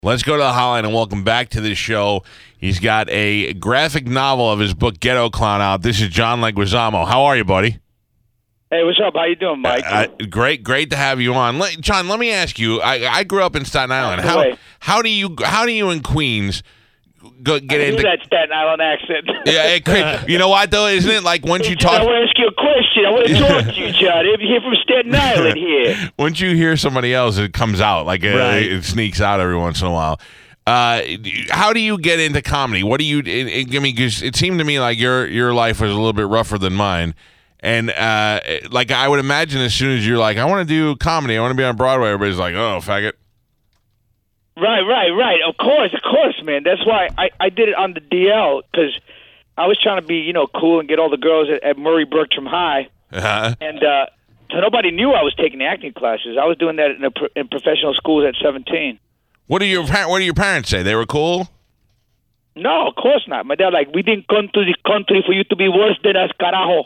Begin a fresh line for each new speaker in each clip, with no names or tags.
Let's go to the hotline and welcome back to the show. He's got a graphic novel of his book, Ghetto Clown, out. This is John Leguizamo. How are you, buddy?
Hey, what's up? How you doing, Mike?
Great to have you on. John, let me ask you. I grew up in Staten Island. How do you in Queens get into
that Staten Island accent?
Yeah, you know what though? Isn't it like once you talk?
I want to ask you a question. I want to talk to you, John. If you're from Staten Island here.
Once you hear somebody else, it comes out like it sneaks out every once in a while. How do you get into comedy? What do you? I mean, because it seemed to me like your life was a little bit rougher than mine. And like I would imagine, as soon as you're like, I want to do comedy, I want to be on Broadway, everybody's like, oh, faggot.
Right. Of course, man. That's why I did it on the DL, because I was trying to be, cool and get all the girls at Murray Bertram High.
Uh-huh.
And so nobody knew I was taking acting classes. I was doing that in professional schools at 17.
What do your parents say? They were cool?
No, of course not. My dad, we didn't come to the country for you to be worse than us, carajo.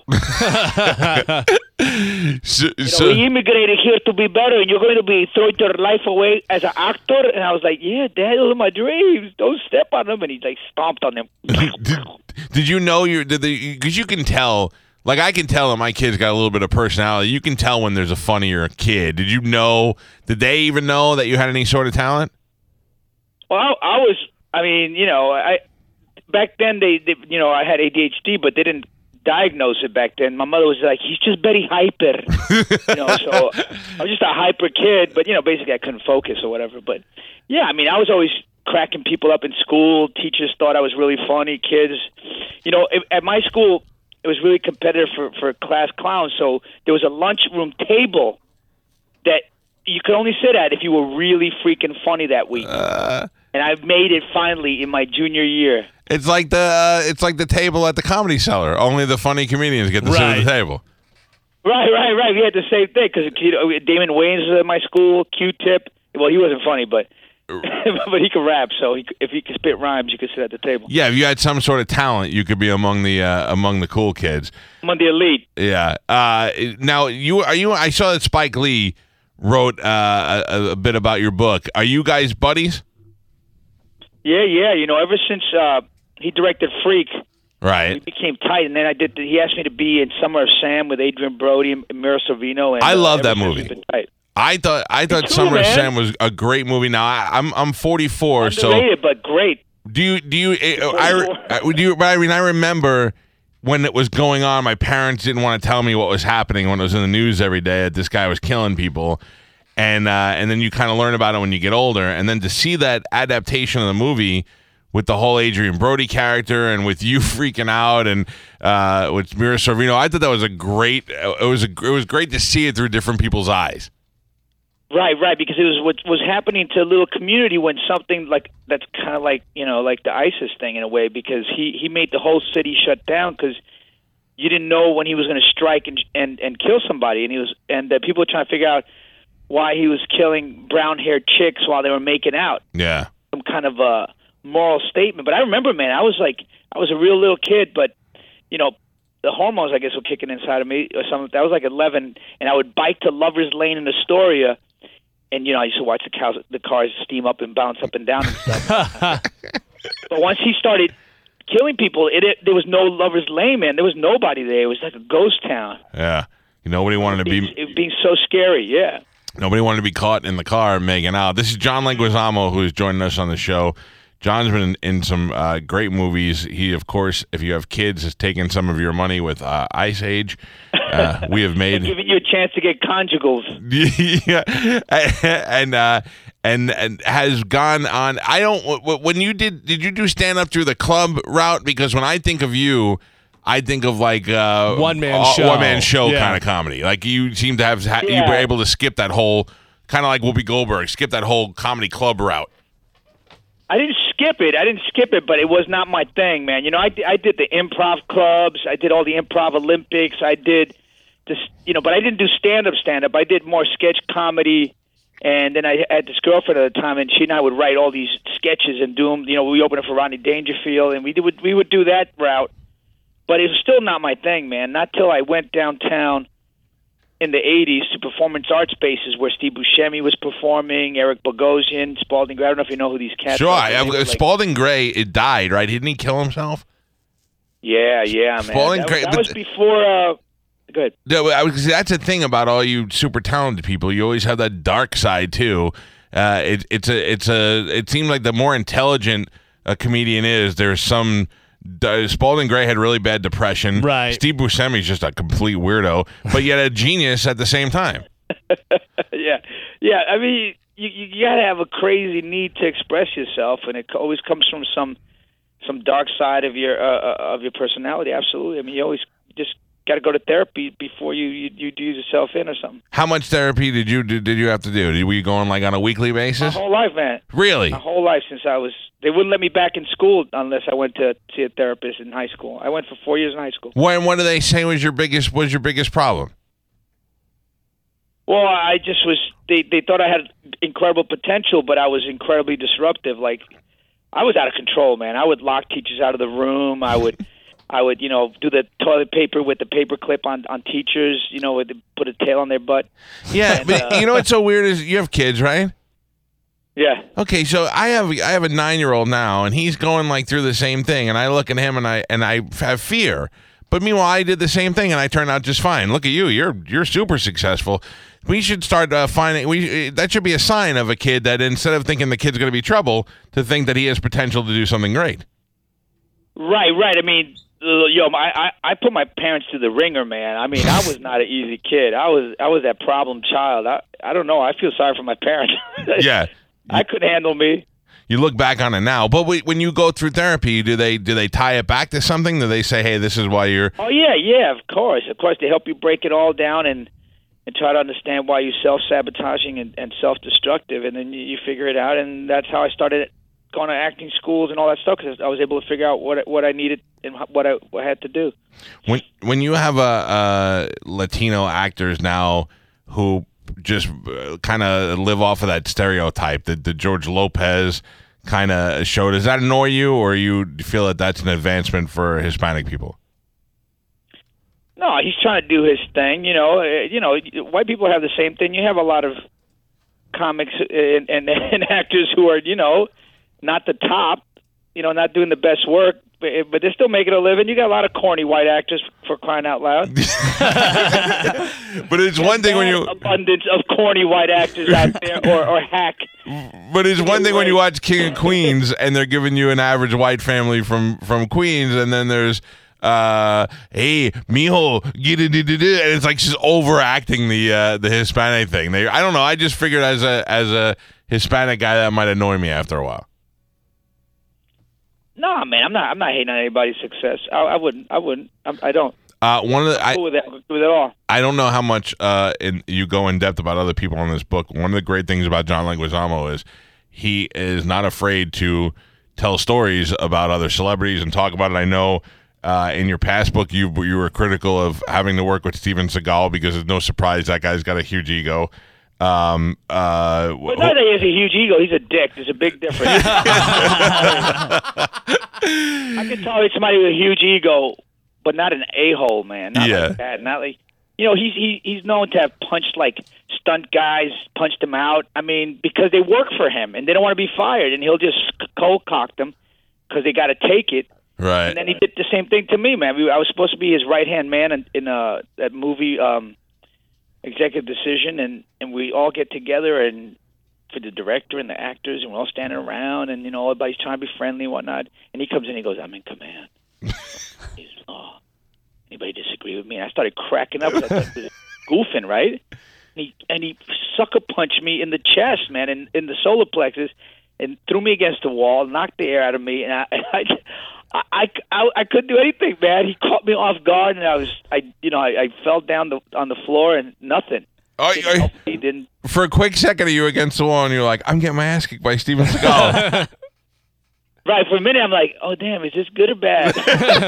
We immigrated here to be better, and you're going to throw your life away as an actor? And I was like, yeah, Dad, those are my dreams. Don't step on them. And he stomped on them.
Did you know because you can tell, like I can tell that my kid's got a little bit of personality. You can tell when there's a funnier kid. Did they even know that you had any sort of talent?
Well, back then they I had ADHD, but they didn't diagnose it back then. My mother was like, he's just very hyper, so I was just a hyper kid, but basically I couldn't focus or whatever. But yeah, I mean, I was always cracking people up in school. Teachers thought I was really funny. Kids, at my school, it was really competitive for class clowns. So there was a lunchroom table that you could only sit at if you were really freaking funny that week. And I made it finally in my junior year.
It's like the table at the Comedy Cellar. Only the funny comedians get to sit at the table.
Right. We had the same thing because Damon Wayans was at my school. Q-Tip. Well, he wasn't funny, but but he could rap. So if he could spit rhymes, you could sit at the table.
Yeah, if you had some sort of talent, you could be among the cool kids.
Among the elite.
Yeah. Now I saw that Spike Lee wrote a bit about your book. Are you guys buddies?
Yeah. Ever since he directed Freak,
right,
we became tight. And then he asked me to be in Summer of Sam with Adrian Brody and Mira Sorvino. And
I love that movie. I thought Summer of Sam was a great movie. Now I'm 44,
underrated, but great.
I remember when it was going on, my parents didn't want to tell me what was happening when it was in the news every day that this guy was killing people. And then you kind of learn about it when you get older. And then to see that adaptation of the movie with the whole Adrian Brody character and with you freaking out and with Mira Sorvino, I thought that was it was great to see it through different people's eyes.
Right, because it was what was happening to a little community when something that's kind of like the ISIS thing in a way, because he made the whole city shut down because you didn't know when he was going to strike and kill somebody, and people were trying to figure out why he was killing brown-haired chicks while they were making out.
Yeah.
Some kind of a moral statement. But I remember, man, I was a real little kid, but, the hormones, I guess, were kicking inside of me or something. I was 11, and I would bike to Lover's Lane in Astoria, and, I used to watch the cars steam up and bounce up and down and stuff. But once he started killing people, there was no Lover's Lane, man. There was nobody there. It was like a ghost town.
Yeah. Nobody wanted to be...
It being so scary, yeah.
Nobody wanted to be caught in the car making out. This is John Leguizamo, who is joining us on the show. John's been in some great movies. He, of course, if you have kids, has taken some of your money with Ice Age. We have made...
giving you a chance to get conjugals.
Yeah. And has gone on... When you did you do stand-up through the club route? Because when I think of you... I think of
one-man show
kind of comedy. Like you seem to have you were able to skip that whole kind of like Whoopi Goldberg, skip that whole comedy club route.
I didn't skip it, but it was not my thing, man. I did the improv clubs, I did all the improv Olympics, I did this, but I didn't do stand up. I did more sketch comedy, and then I had this girlfriend at the time, and she and I would write all these sketches and do them. We opened it for Rodney Dangerfield, and we would do that route. But it was still not my thing, man. Not till I went downtown in the 80s to performance art spaces where Steve Buscemi was performing, Eric Bogosian, Spalding Gray. I don't know if you know who these cats are.
Sure. Spalding Gray, it died, right? Didn't he kill himself?
Yeah, man.
Spalding Gray.
That was before... Good.
That's the thing about all you super talented people. You always have that dark side, too. It seems like the more intelligent a comedian is, there's some... Spalding Gray had really bad depression.
Right.
Steve Buscemi's just a complete weirdo, but yet a genius at the same time.
Yeah. I mean, you got to have a crazy need to express yourself, and it always comes from some dark side of your personality. Absolutely. I mean, you always just got to go to therapy before you do yourself in or something.
How much therapy did you have to do? Were you going like on a weekly basis?
My whole life, man.
Really?
My whole life since I was. They wouldn't let me back in school unless I went to see a therapist in high school. I went for 4 years in high school.
What do they say was your biggest problem?
Well, I just was. They thought I had incredible potential, but I was incredibly disruptive. Like, I was out of control, man. I would lock teachers out of the room. I would, do the toilet paper with the paper clip on teachers. Put a tail on their butt.
Yeah, but you know what's so weird is you have kids, right?
Yeah.
Okay, so I have a 9-year-old now, and he's going like through the same thing, and I look at him and I have fear. But meanwhile, I did the same thing, and I turned out just fine. Look at you, you're super successful. We should start finding. That should be a sign of a kid that instead of thinking the kid's going to be trouble, to think that he has potential to do something great.
Right. I mean, I put my parents through the ringer, man. I mean, I was not an easy kid. I was that problem child. I don't know. I feel sorry for my parents.
Yeah.
I couldn't handle me.
You look back on it now, but when you go through therapy, do they tie it back to something? Do they say, "Hey, this is why you're"?
Oh yeah, of course. They help you break it all down and try to understand why you're self-sabotaging and self-destructive, and then you figure it out. And that's how I started going to acting schools and all that stuff, because I was able to figure out what I needed and what I had to do.
When you have Latino actors now who just kind of live off of that stereotype that the George Lopez kind of show, does that annoy you, or you feel that that's an advancement for Hispanic people?
No, he's trying to do his thing. White people have the same thing. You have a lot of comics and actors who are, not the top, not doing the best work, but they're still making a living. You got a lot of corny white actors, for crying out loud.
But it's one thing when you
abundance of corny white actors out there, or hack.
But it's one thing when you watch King of Queens and they're giving you an average white family from Queens, and then there's hey, mijo, and it's like she's overacting the Hispanic thing. I don't know. I just figured as a Hispanic guy that might annoy me after a while.
No, man, I'm not hating on anybody's success. I wouldn't. I don't.
I'm
cool with it all.
I don't know how much you go in depth about other people on this book. One of the great things about John Leguizamo is he is not afraid to tell stories about other celebrities and talk about it. I know in your past book you were critical of having to work with Steven Seagal because it's no surprise that guy's got a huge ego.
But not that he has a huge ego. He's a dick. There's a big difference. I can tell somebody with a huge ego, but not an a-hole, man. Not like that. Not like, he's known to have punched like stunt guys, punched them out. I mean, because they work for him and they don't want to be fired, and he'll just cold cock them because they got to take it.
Right.
And then he did the same thing to me, man. I was supposed to be his right-hand man in that movie, Executive Decision, and we all get together and for the director and the actors, and we're all standing around, and everybody's trying to be friendly and whatnot. And he comes in and he goes, "I'm in command." He's, anybody disagree with me? And I started cracking up. I thought he was goofing, right? And he sucker punched me in the chest, man, in the solar plexus, and threw me against the wall, knocked the air out of me, and I couldn't do anything, man. He caught me off guard, and I fell down on the floor and nothing. He didn't.
For a quick second, you were against the wall, and you're like, "I'm getting my ass kicked by Steven Seagal."
Right, for a minute, I'm like, "Oh, damn, is this good or bad? Am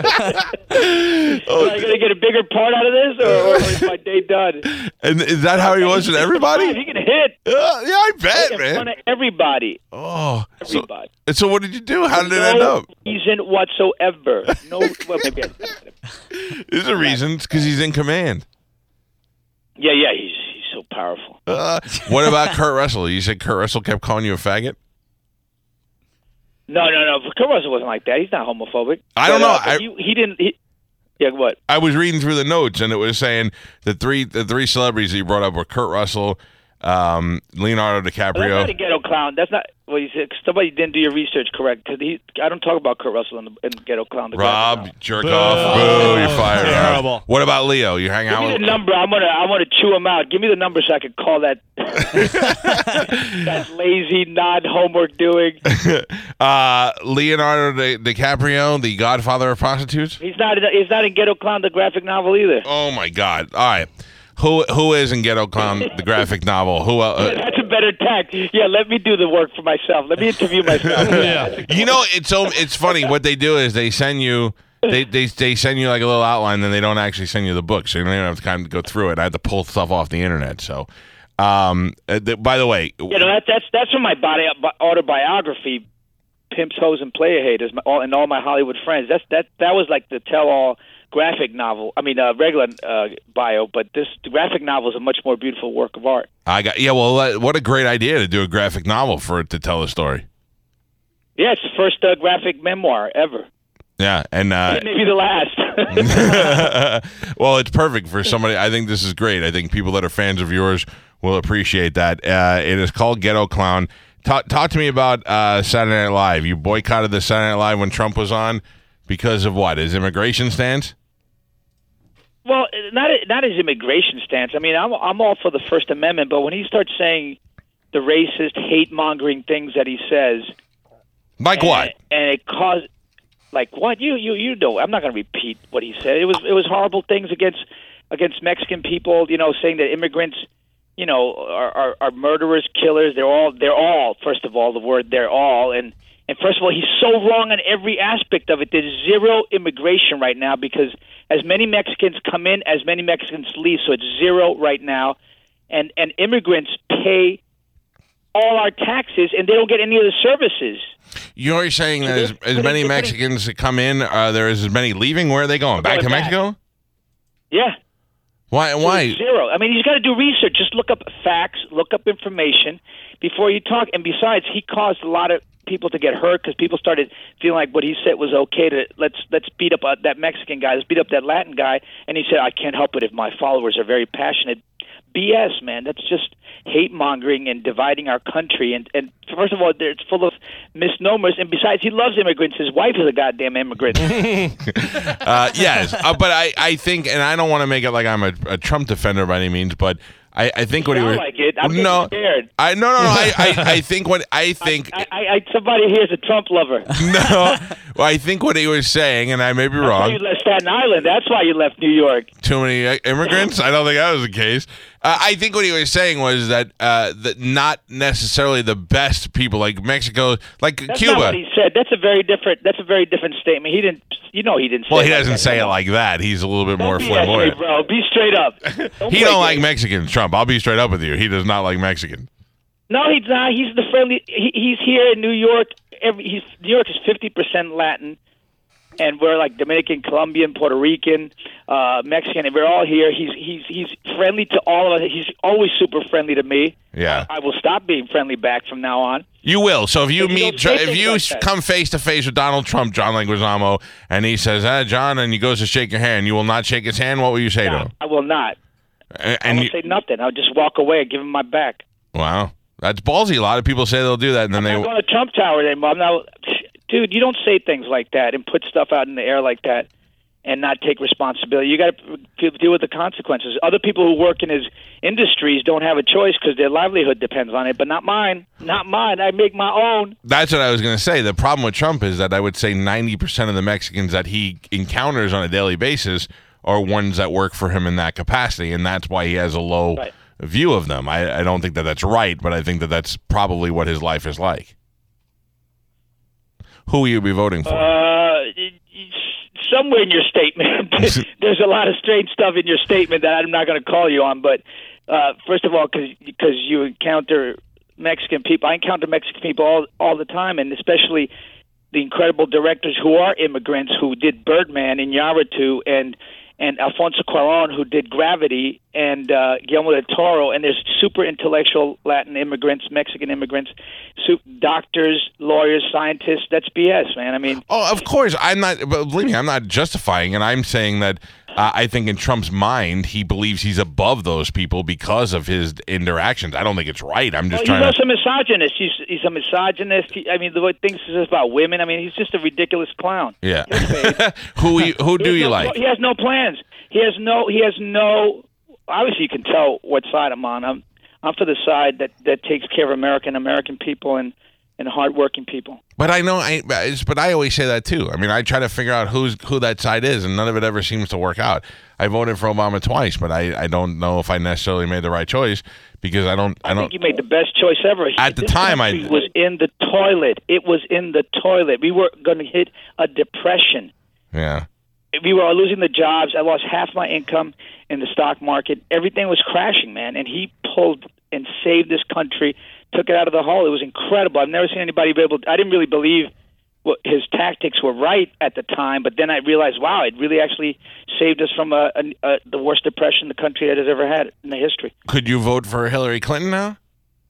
I going to get a bigger part out of this, or is my day done?"
And is that how he was with everybody?
He can hit.
Yeah, I bet, man.
In front of everybody.
Oh,
everybody.
So what did you do? How did it end up?
No reason whatsoever. No, well, maybe
there's a reason. It's because he's in command.
Yeah, he's so powerful.
What about Kurt Russell? You said Kurt Russell kept calling you a faggot?
No. Kurt Russell wasn't like that. He's not homophobic.
I don't know.
He didn't. Yeah, what?
I was reading through the notes, and it was saying the three celebrities that you brought up were Kurt Russell, Leonardo DiCaprio.
Well, that's not a ghetto clown. That's not what you said. Somebody didn't do your research correct because I don't talk about Kurt Russell in Ghetto Clown.
Rob, jerk off. Boo, you're fired.
Terrible.
What about Leo? You hang out with
Give me the number. I want to chew him out. Give me the number so I can call that that lazy, non-homework doing.
Leonardo DiCaprio, the godfather of prostitutes.
He's not in Ghetto Clown, the graphic novel either.
Oh my God! All right. Who is in Ghetto Clown, the graphic novel? Who?
That's a better tack. Yeah, let me do the work for myself. Let me interview myself.
Yeah.
You know, it's funny. What they do is they send you they send you like a little outline, then they don't actually send you the book, so you don't even have to kind of go through it. I had to pull stuff off the internet. So, by the way,
that's from my autobiography, Pimps, Hoes, and Player Haters, and all my Hollywood friends. That was like the tell-all graphic novel. I mean, regular bio, but the graphic novel is a much more beautiful work of art.
Well, what a great idea to do a graphic novel for it to tell a story.
Yeah, it's the first graphic memoir ever.
Yeah, and
maybe the last.
Well, it's perfect for somebody. I think this is great. I think people that are fans of yours will appreciate that. It is called Ghetto Clown. Talk to me about Saturday Night Live. You boycotted the Saturday Night Live when Trump was on because of what? His immigration stance?
Well, not his immigration stance. I mean, I'm all for the First Amendment, but when he starts saying the racist, hate-mongering things that he says,
like what?
And it caused, like what? You know, I'm not going to repeat what he said. It was horrible things against Mexican people. You know, saying that immigrants, you know, are murderers, killers. They're all. First of all, the word "they're all," and first of all, he's so wrong on every aspect of it. There's zero immigration right now because as many Mexicans come in, as many Mexicans leave. So it's zero right now. And immigrants pay all our taxes, and they don't get any of the services.
You're saying that as many Mexicans that come in, there is as many leaving? Where are they going? Back to Mexico?
Yeah.
Why?
Zero. I mean, he's got to do research. Just look up facts, look up information before you talk. And besides, he caused a lot of people to get hurt because people started feeling like what he said was okay to let's beat up that Mexican guy, let's beat up that Latin guy, and he said I can't help it if my followers are very passionate. BS, man. That's just hate mongering and dividing our country. And first of all, it's full of misnomers. And besides, he loves immigrants. His wife is a goddamn immigrant.
Yes, but I think, and I don't want to make it like I'm a Trump defender by any means, but I think what he was.
Like it. I'm scared.
I think what I think.
Somebody here's a Trump lover.
No, well, I think what he was saying, and I may be wrong.
You left Staten Island. That's why you left New York.
Too many immigrants? I don't think that was the case. I think what he was saying was that not necessarily the best people, like Mexico, like
That's
Cuba.
Not what he said. That's a very different statement. He didn't. You know, he didn't.
Well, he doesn't say it like that. He's a little bit more flamboyant.
Bro, be straight up.
He don't like Mexicans, Trump. I'll be straight up with you. He does not like Mexicans.
No, he's not. He's the friendly. He's here in New York. New York is 50% Latin, and we're like Dominican, Colombian, Puerto Rican, Mexican, and we're all here. He's friendly to all of us. He's always super friendly to me.
Yeah,
I will stop being friendly back from now on.
You will. So if you come face to face with Donald Trump, John Leguizamo, and he says, John, and he goes to shake your hand, you will not shake his hand? What will you say to him?
I will not.
And
I won't say nothing. I'll just walk away and give him my back.
Wow. That's ballsy. A lot of people say they'll do that, and then
I'm not going to Trump Tower anymore. Dude, you don't say things like that and put stuff out in the air like that and not take responsibility. You got to deal with the consequences. Other people who work in his industries don't have a choice because their livelihood depends on it, but not mine. Not mine. I make my own.
That's what I was going to say. The problem with Trump is that I would say 90% of the Mexicans that he encounters on a daily basis are ones that work for him in that capacity, and that's why he has a low view of them. I don't think that that's right, but I think that that's probably what his life is like. Who will you be voting for?
Somewhere in your statement, there's a lot of strange stuff in your statement that I'm not going to call you on. But first of all, because you encounter Mexican people, I encounter Mexican people all the time, and especially the incredible directors who are immigrants who did Birdman in Iñárritu and Alfonso Cuarón, who did Gravity, and Guillermo del Toro, and there's super intellectual Latin immigrants, Mexican immigrants, doctors, lawyers, scientists. That's BS, man. I mean,
of course, believe me, I'm not justifying it. I'm saying that I think in Trump's mind, he believes he's above those people because of his interactions. I don't think it's right. I'm just trying to.
He's also a misogynist. He's a misogynist. The way things is about women. I mean, he's just a ridiculous clown.
Yeah. Who do you like?
He has no plans. He has no. Obviously, you can tell what side I'm on. I'm for the side that takes care of American people and hardworking people.
But I know, but I always say that too. I mean, I try to figure out who that side is, and none of it ever seems to work out. I voted for Obama twice, but I don't know if I necessarily made the right choice because I think
you made the best choice ever.
At the time,
it was in the toilet. It was in the toilet. We were going to hit a depression.
Yeah.
We were losing the jobs. I lost half my income in the stock market. Everything was crashing, man. And he pulled and saved this country, took it out of the hole. It was incredible. I've never seen anybody be able to. I didn't really believe his tactics were right at the time, but then I realized, wow, it really actually saved us from the worst depression the country has ever had in the history.
Could you vote for Hillary Clinton now?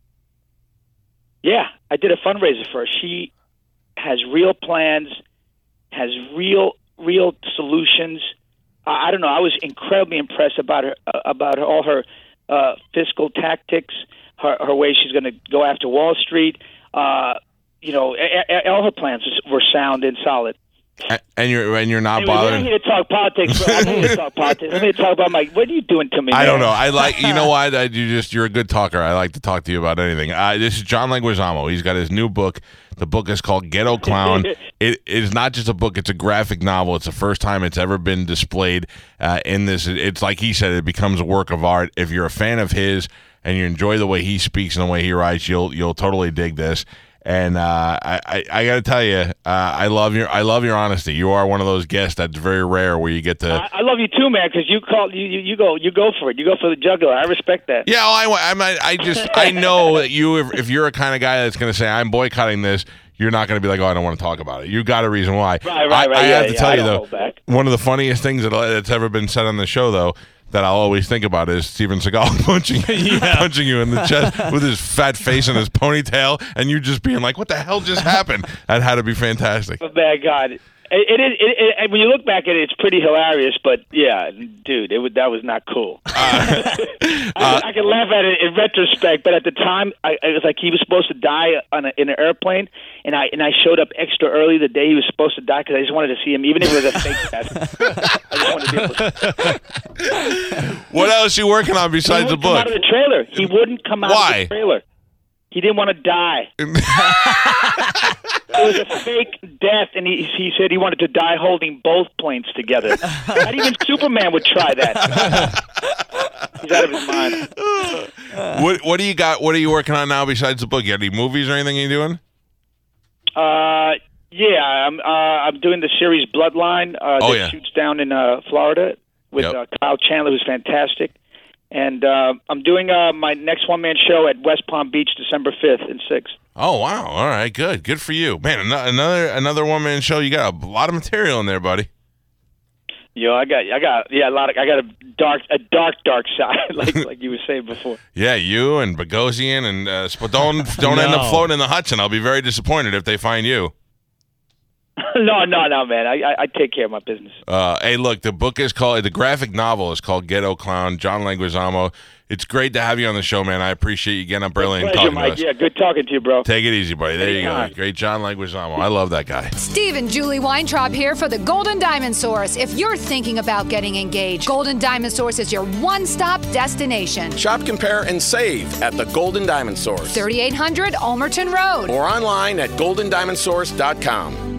Yeah, I did a fundraiser for her. She has real plans, has real solutions. I don't know. I was incredibly impressed about all her fiscal tactics, her way she's going to go after Wall Street. All her plans were sound and solid.
And you're not
anyway,
bothered.
I'm here to talk politics, bro. I'm here to talk politics. I'm here to talk about what are you doing to me?
I don't know. I like. You know what? You're a good talker. I like to talk to you about anything. This is John Leguizamo. He's got his new book. The book is called Ghetto Clown. It is not just a book. It's a graphic novel. It's the first time it's ever been displayed in this. It's like he said, it becomes a work of art. If you're a fan of his and you enjoy the way he speaks and the way he writes, you'll totally dig this. And I got to tell you, I love your honesty. You are one of those guests that's very rare where you get to.
I love you too, man, because you go for it. You go for the jugular. I respect that.
Yeah, I know that if you're a kind of guy that's going to say I'm boycotting this, you're not going to be like, oh, I don't want to talk about it. You got a reason why.
Right.
I have to tell you though, one of the funniest things that's ever been said on the show though, that I'll always think about is Steven Seagal punching you in the chest with his fat face and his ponytail, and you just being like, "What the hell just happened?" That had to be fantastic.
Oh, bad God. It when you look back at it, it's pretty hilarious. But yeah, dude, that was not cool. I can laugh at it in retrospect, but at the time, it was like he was supposed to die in an airplane, and I showed up extra early the day he was supposed to die because I just wanted to see him, even if it was a fake death. I just wanted to be able to.
What else are you working on besides the book?
He wouldn't come out of the trailer. He wouldn't come out of the trailer. He didn't want to die. It was a fake death, and he said he wanted to die holding both planes together. Not even Superman would try that. He's out of his mind.
What do you got? What are you working on now besides the book? You got any movies or anything you're doing?
Yeah, I'm doing the series Bloodline that shoots down in Florida with Kyle Chandler, who's fantastic. And I'm doing my next one-man show at West Palm Beach, December 5th and 6th.
Oh wow! All right, good for you, man. Another one-man show. You got a lot of material in there, buddy.
Yo, I got a lot of. I got a dark side, like you were saying before.
Yeah, you and Bogosian and but don't end up floating in the Hudson. I'll be very disappointed if they find you.
No, man. I take care of my business.
Hey, look, the graphic novel is called Ghetto Clown, John Leguizamo. It's great to have you on the show, man. I appreciate you getting up early and talking to us.
Yeah, good talking to you, bro.
Take it easy, buddy. There you go. Great John Leguizamo. I love that guy.
Steve and Julie Weintraub here for the Golden Diamond Source. If you're thinking about getting engaged, Golden Diamond Source is your one-stop destination.
Shop, compare, and save at the Golden Diamond Source.
3800 Almerton Road.
Or online at goldendiamondsource.com.